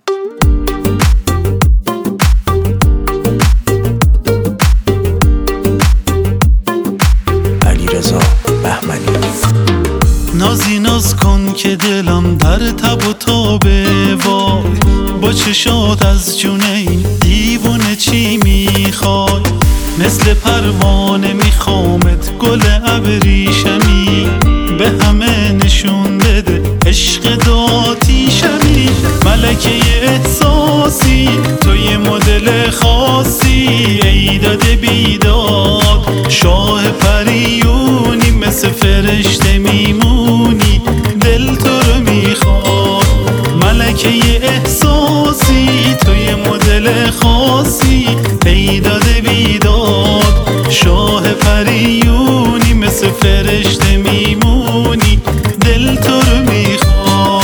علیرضا بهمنی. نازی ناز کن که دلم در تب و تابه، وای با چشات از جون این دیوونه چی میخوای؟ مثل پروانه میخوامت گل ابریشمی، به همه نشون بده عشق داتیشمی. ملکه احساسی تو یه مدل خاصی، ای داده بیداد شاه پریونی، مثل فرشته میمونی دل تو رو میخواد. ملکه احساسی تو یه مدل خاصی، ای داده بیداد شاه پریونی، مثل فرشته میمونی دل تو رو میخواد.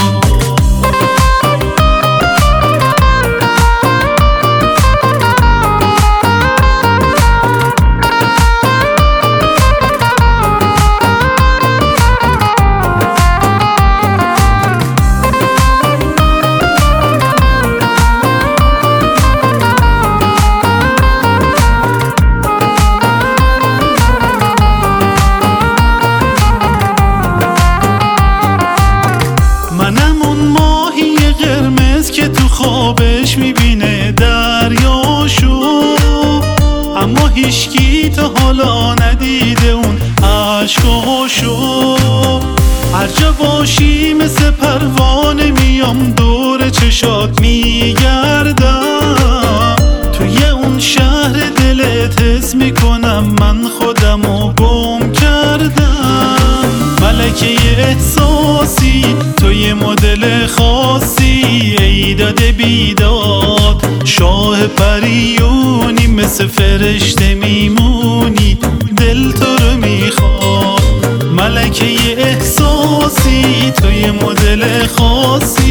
که تو خوابش میبینه دریاشو، اما هیچکی تا حالا ندیده اون عشقاشو. هر جا باشی مثل پروانه میام دور چشات میگردم، توی اون شهر دلت حس میکنم من خودمو گم کردم. ملکه احساسی تو یه مدل خاصی، ای داده بیداد شاه پریونی، مثل فرشته میمونی دل تو رو میخواد. ملکه احساسی تو یه مدل خاصی،